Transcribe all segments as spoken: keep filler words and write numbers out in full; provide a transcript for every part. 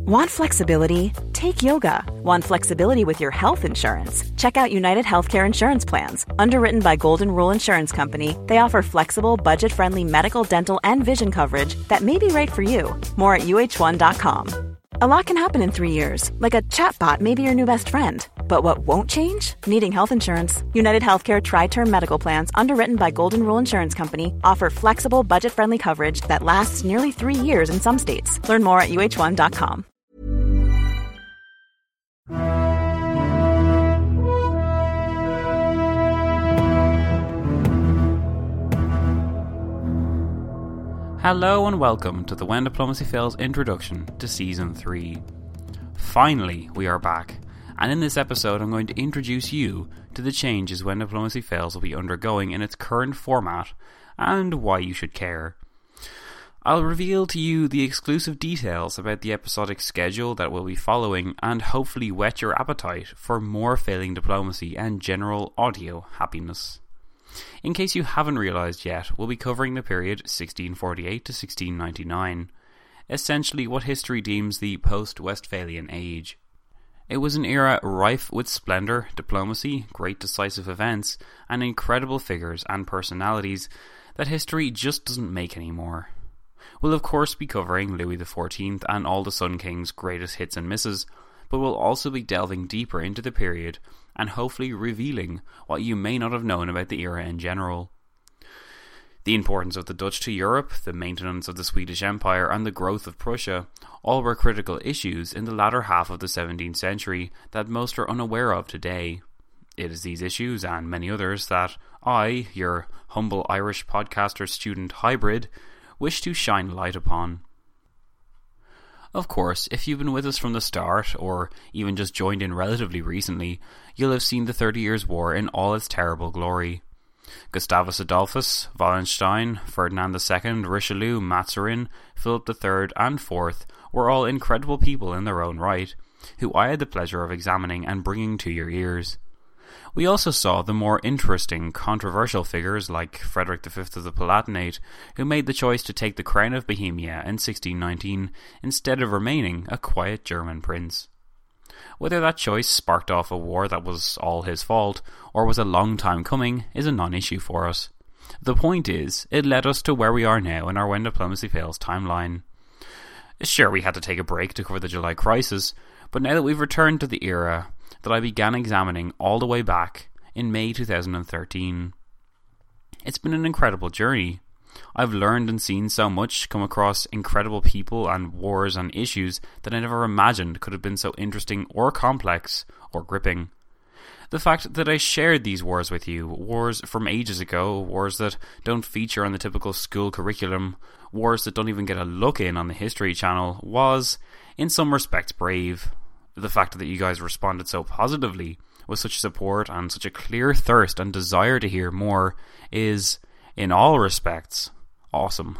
Want flexibility? Take yoga. Want flexibility with your health insurance? Check out United Healthcare Insurance Plans. Underwritten by Golden Rule Insurance Company, they offer flexible, budget-friendly medical, dental, and vision coverage that may be right for you. More at U H one dot com. A lot can happen in three years, like a chatbot may be your new best friend. But what won't change? Needing health insurance. United Healthcare Tri-Term Medical Plans, underwritten by Golden Rule Insurance Company, offer flexible, budget-friendly coverage that lasts nearly three years in some states. Learn more at U H one dot com. Hello and welcome to the When Diplomacy Fails introduction to Season three. Finally, we are back, and in this episode I'm going to introduce you to the changes When Diplomacy Fails will be undergoing in its current format, and why you should care. I'll reveal to you the exclusive details about the episodic schedule that we'll be following, and hopefully whet your appetite for more failing diplomacy and general audio happiness. In case you haven't realised yet, we'll be covering the period sixteen forty-eight to sixteen ninety-nine, essentially what history deems the post-Westphalian age. It was an era rife with splendour, diplomacy, great decisive events, and incredible figures and personalities that history just doesn't make anymore. We'll of course be covering Louis the fourteenth and all the Sun King's greatest hits and misses, but we'll also be delving deeper into the period and hopefully revealing what you may not have known about the era in general. The importance of the Dutch to Europe, the maintenance of the Swedish Empire, and the growth of Prussia all were critical issues in the latter half of the seventeenth century that most are unaware of today. It is these issues, and many others, that I, your humble Irish podcaster student hybrid, wish to shine light upon. Of course, if you've been with us from the start, or even just joined in relatively recently, you'll have seen the Thirty Years' War in all its terrible glory. Gustavus Adolphus, Wallenstein, Ferdinand the Second, Richelieu, Mazarin, Philip the Third, and Fourth were all incredible people in their own right, who I had the pleasure of examining and bringing to your ears. We also saw the more interesting, controversial figures like Frederick the Fifth of the Palatinate, who made the choice to take the crown of Bohemia in sixteen nineteen instead of remaining a quiet German prince. Whether that choice sparked off a war that was all his fault, or was a long time coming, is a non-issue for us. The point is, it led us to where we are now in our When Diplomacy Fails timeline. Sure, we had to take a break to cover the July crisis, but now that we've returned to the era that I began examining all the way back in May two thousand thirteen. It's been an incredible journey. I've learned and seen so much, come across incredible people and wars and issues that I never imagined could have been so interesting or complex or gripping. The fact that I shared these wars with you, wars from ages ago, wars that don't feature on the typical school curriculum, wars that don't even get a look in on the History Channel, was, in some respects, brave. The fact that you guys responded so positively, with such support and such a clear thirst and desire to hear more, is, in all respects, awesome.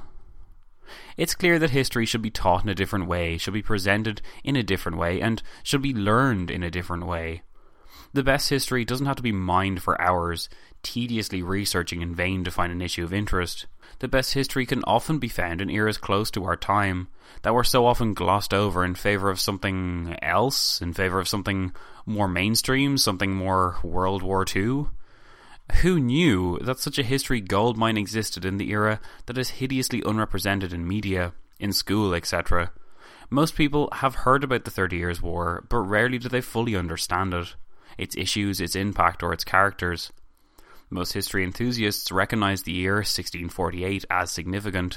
It's clear that history should be taught in a different way, should be presented in a different way, and should be learned in a different way. The best history doesn't have to be mined for hours, tediously researching in vain to find an issue of interest. The best history can often be found in eras close to our time, that were so often glossed over in favour of something else, in favour of something more mainstream, something more World War Two. Who knew that such a history goldmine existed in the era that is hideously unrepresented in media, in school, et cetera? Most people have heard about the Thirty Years' War, but rarely do they fully understand it, its issues, its impact, or its characters. Most history enthusiasts recognise the year sixteen forty-eight as significant.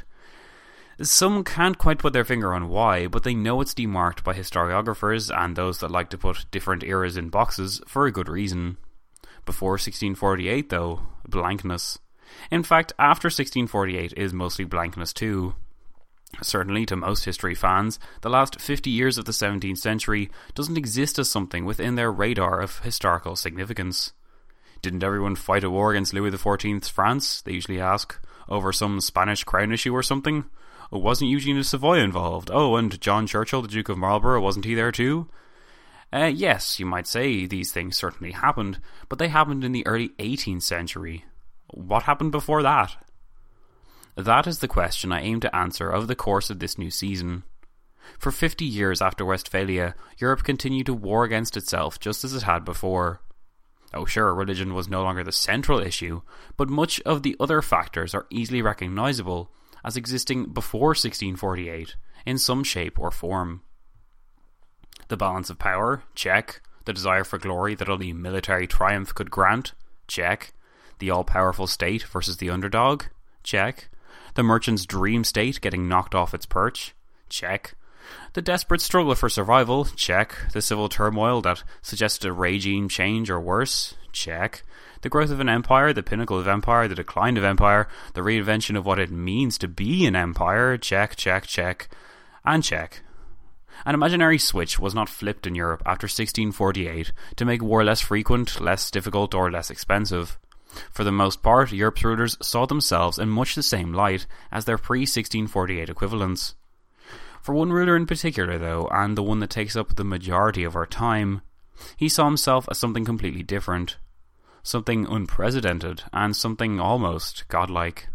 Some can't quite put their finger on why, but they know it's demarked by historiographers and those that like to put different eras in boxes for a good reason. Before sixteen forty-eight, though, blankness. In fact, after sixteen forty-eight is mostly blankness too. Certainly to most history fans, the last fifty years of the seventeenth century doesn't exist as something within their radar of historical significance. Didn't everyone fight a war against Louis the fourteenth's France, they usually ask, over some Spanish crown issue or something? Oh, wasn't Eugene of Savoy involved? Oh, and John Churchill, the Duke of Marlborough, wasn't he there too? Uh, yes, you might say these things certainly happened, but they happened in the early eighteenth century. What happened before that? That is the question I aim to answer over the course of this new season. For fifty years after Westphalia, Europe continued to war against itself just as it had before. Oh sure, religion was no longer the central issue, but much of the other factors are easily recognisable as existing before sixteen forty-eight, in some shape or form. The balance of power, check. The desire for glory that only military triumph could grant, check. The all-powerful state versus the underdog, check. The merchant's dream state getting knocked off its perch, check. The desperate struggle for survival, check. The civil turmoil that suggested a regime change or worse, check. The growth of an empire, the pinnacle of empire, the decline of empire, the reinvention of what it means to be an empire, check, check, check, and check. An imaginary switch was not flipped in Europe after sixteen forty-eight to make war less frequent, less difficult, or less expensive. For the most part, Europe's rulers saw themselves in much the same light as their pre-sixteen forty-eight equivalents. For one ruler in particular, though, and the one that takes up the majority of our time, he saw himself as something completely different. Something unprecedented, and something almost godlike.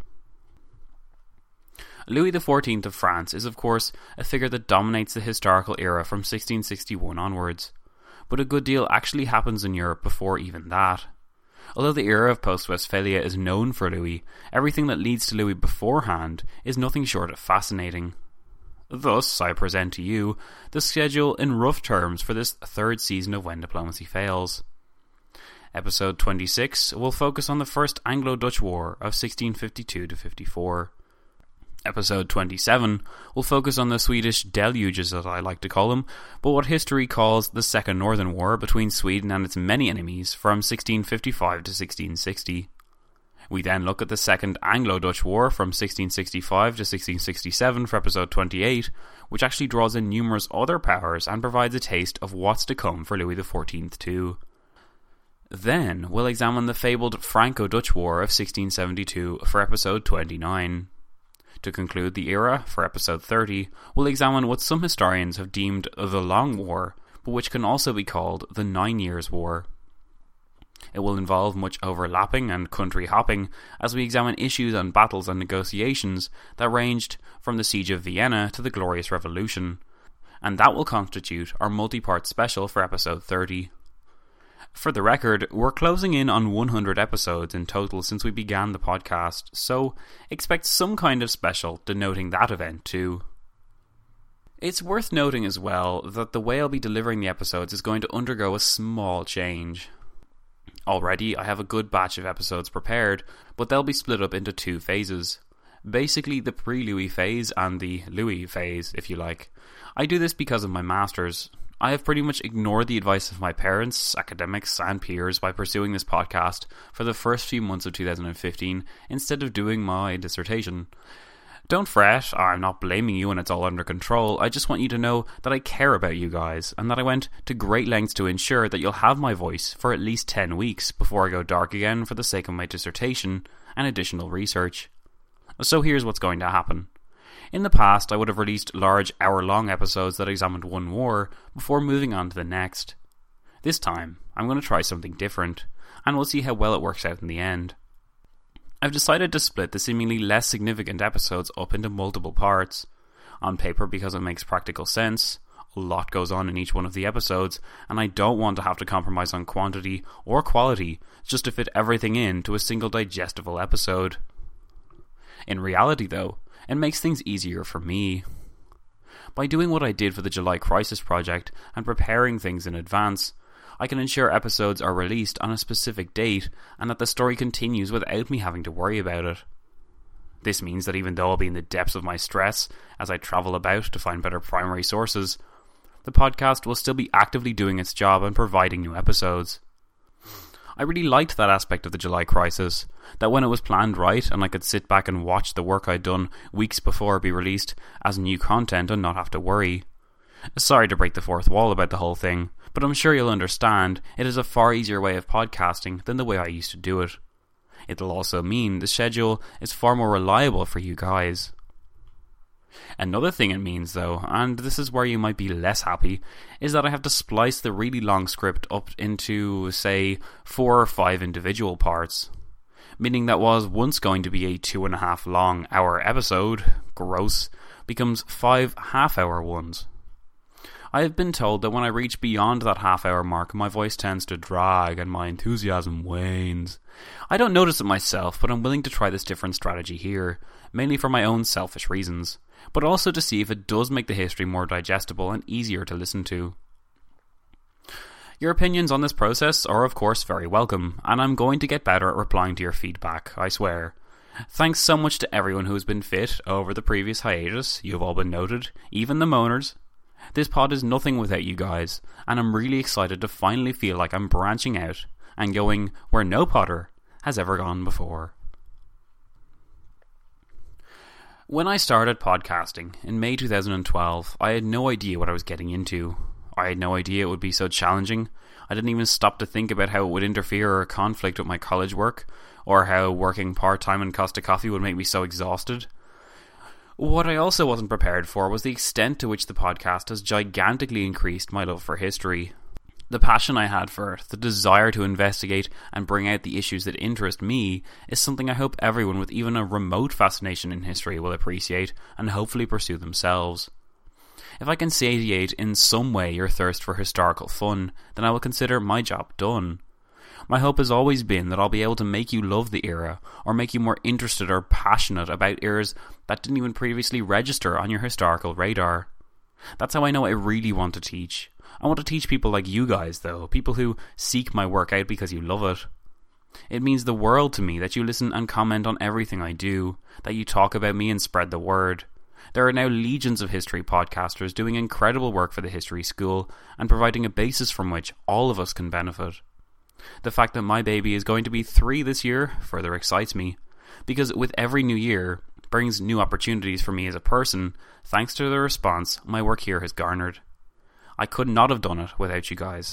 Louis the fourteenth of France is of course a figure that dominates the historical era from sixteen sixty-one onwards, but a good deal actually happens in Europe before even that. Although the era of post-Westphalia is known for Louis, everything that leads to Louis beforehand is nothing short of fascinating. Thus, I present to you the schedule in rough terms for this third season of When Diplomacy Fails. Episode twenty-six will focus on the First Anglo-Dutch War of sixteen fifty-two to fifty-four. Episode twenty-seven will focus on the Swedish deluges, as I like to call them, but what history calls the Second Northern War between Sweden and its many enemies from sixteen fifty-five to sixteen sixty. We then look at the Second Anglo-Dutch War from sixteen sixty-five to sixteen sixty-seven for episode twenty-eight, which actually draws in numerous other powers and provides a taste of what's to come for Louis the fourteenth too. Then we'll examine the fabled Franco-Dutch War of sixteen seventy-two for episode twenty-nine. To conclude the era, for episode thirty, we'll examine what some historians have deemed the Long War, but which can also be called the Nine Years' War. It will involve much overlapping and country hopping as we examine issues and battles and negotiations that ranged from the Siege of Vienna to the Glorious Revolution, and that will constitute our multi-part special for episode thirty. For the record, we're closing in on one hundred episodes in total since we began the podcast, so expect some kind of special denoting that event too. It's worth noting as well that the way I'll be delivering the episodes is going to undergo a small change. Already, I have a good batch of episodes prepared, but they'll be split up into two phases. Basically, the pre-Louis phase and the Louis phase, if you like. I do this because of my masters. I have pretty much ignored the advice of my parents, academics, and peers by pursuing this podcast for the first few months of two thousand fifteen instead of doing my dissertation. Don't fret, I'm not blaming you and it's all under control. I just want you to know that I care about you guys and that I went to great lengths to ensure that you'll have my voice for at least ten weeks before I go dark again for the sake of my dissertation and additional research. So here's what's going to happen. In the past, I would have released large hour-long episodes that examined one war before moving on to the next. This time, I'm going to try something different, and we'll see how well it works out in the end. I've decided to split the seemingly less significant episodes up into multiple parts. On paper, because it makes practical sense, a lot goes on in each one of the episodes, and I don't want to have to compromise on quantity or quality just to fit everything into a single digestible episode. In reality, though, it makes things easier for me. By doing what I did for the July Crisis project and preparing things in advance, I can ensure episodes are released on a specific date and that the story continues without me having to worry about it. This means that even though I'll be in the depths of my stress as I travel about to find better primary sources, the podcast will still be actively doing its job and providing new episodes. I really liked that aspect of the July Crisis, that when it was planned right and I could sit back and watch the work I'd done weeks before it be released as new content and not have to worry. Sorry to break the fourth wall about the whole thing, but I'm sure you'll understand it is a far easier way of podcasting than the way I used to do it. It'll also mean the schedule is far more reliable for you guys. Another thing it means though, and this is where you might be less happy, is that I have to splice the really long script up into, say, four or five individual parts. Meaning that was once going to be a two and a half long hour episode, gross, becomes five half hour ones. I have been told that when I reach beyond that half-hour mark, my voice tends to drag and my enthusiasm wanes. I don't notice it myself, but I'm willing to try this different strategy here, mainly for my own selfish reasons, but also to see if it does make the history more digestible and easier to listen to. Your opinions on this process are of course very welcome, and I'm going to get better at replying to your feedback, I swear. Thanks so much to everyone who has been fit over the previous hiatus. You've all been noted, even the moaners. This pod is nothing without you guys, and I'm really excited to finally feel like I'm branching out and going where no podder has ever gone before. When I started podcasting in May two thousand twelve, I had no idea what I was getting into. I had no idea it would be so challenging. I didn't even stop to think about how it would interfere or conflict with my college work, or how working part-time in Costa Coffee would make me so exhausted. What I also wasn't prepared for was the extent to which the podcast has gigantically increased my love for history. The passion I had for it, the desire to investigate and bring out the issues that interest me, is something I hope everyone with even a remote fascination in history will appreciate and hopefully pursue themselves. If I can satiate in some way your thirst for historical fun, then I will consider my job done. My hope has always been that I'll be able to make you love the era, or make you more interested or passionate about eras that didn't even previously register on your historical radar. That's how I know I really want to teach. I want to teach people like you guys, though, people who seek my work out because you love it. It means the world to me that you listen and comment on everything I do, that you talk about me and spread the word. There are now legions of history podcasters doing incredible work for the history school and providing a basis from which all of us can benefit. The fact that my baby is going to be three this year further excites me, because with every new year brings new opportunities for me as a person, thanks to the response my work here has garnered. I could not have done it without you guys.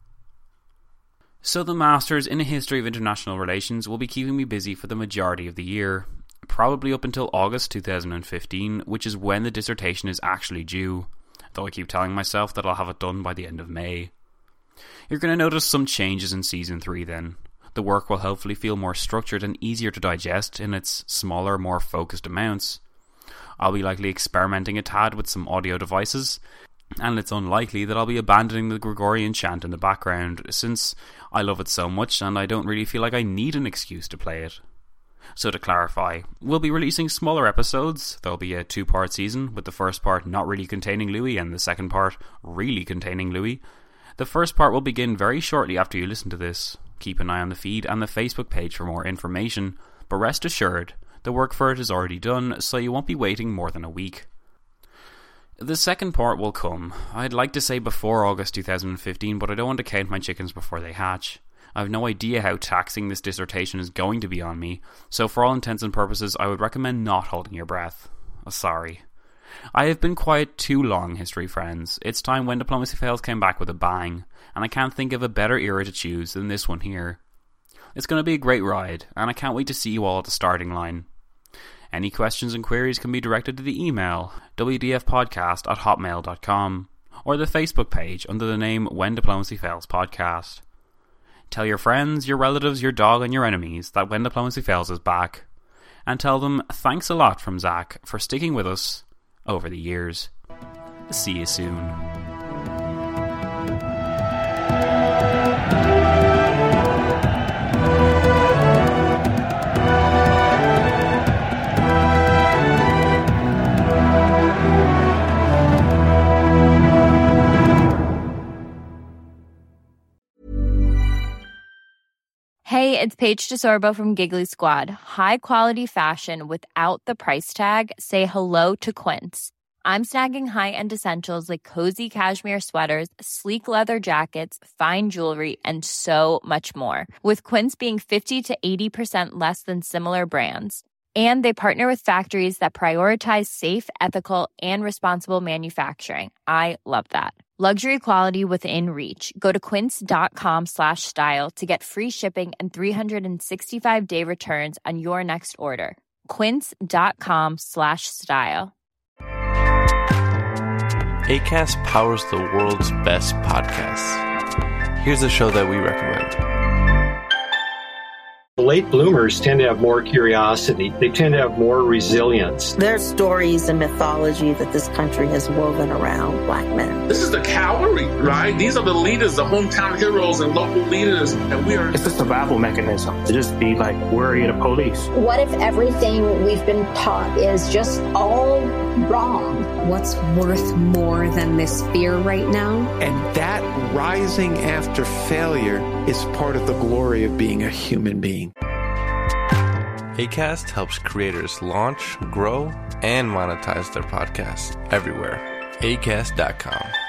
So the Masters in a History of International Relations will be keeping me busy for the majority of the year, probably up until August two thousand fifteen, which is when the dissertation is actually due, though I keep telling myself that I'll have it done by the end of May. You're going to notice some changes in Season three then. The work will hopefully feel more structured and easier to digest in its smaller, more focused amounts. I'll be likely experimenting a tad with some audio devices, and it's unlikely that I'll be abandoning the Gregorian chant in the background, since I love it so much and I don't really feel like I need an excuse to play it. So to clarify, we'll be releasing smaller episodes. There'll be a two-part season, with the first part not really containing Louis and the second part really containing Louis. The first part will begin very shortly after you listen to this. Keep an eye on the feed and the Facebook page for more information, but rest assured, the work for it is already done, so you won't be waiting more than a week. The second part will come. I'd like to say before August two thousand fifteen, but I don't want to count my chickens before they hatch. I have no idea how taxing this dissertation is going to be on me, so for all intents and purposes I would recommend not holding your breath. Oh, sorry. I have been quiet too long, history friends. It's time When Diplomacy Fails came back with a bang, and I can't think of a better era to choose than this one here. It's going to be a great ride, and I can't wait to see you all at the starting line. Any questions and queries can be directed to the email w d f podcast at hotmail dot com, or the Facebook page under the name When Diplomacy Fails Podcast. Tell your friends, your relatives, your dog and your enemies that When Diplomacy Fails is back, and tell them thanks a lot from Zach for sticking with us over the years. See you soon. Hey, it's Paige DeSorbo from Giggly Squad. High quality fashion without the price tag. Say hello to Quince. I'm snagging high-end essentials like cozy cashmere sweaters, sleek leather jackets, fine jewelry, and so much more. With Quince being fifty to eighty percent less than similar brands. And they partner with factories that prioritize safe, ethical, and responsible manufacturing. I love that. Luxury quality within reach. Go to quince.com slash style to get free shipping and three sixty-five day returns on your next order. Quince.com slash style. Acast powers the world's best podcasts. Here's a show that we recommend. late bloomers tend to have more curiosity. They tend to have more resilience. There's stories and mythology that this country has woven around black men. This is the cavalry, right? These are the leaders, the hometown heroes and local leaders. And we are... It's a survival mechanism to just be like, worry the police. What if everything we've been taught is just all wrong? What's worth more than this fear right now? And that rising after failure is part of the glory of being a human being. Acast helps creators launch, grow, and monetize their podcasts everywhere. acast dot com.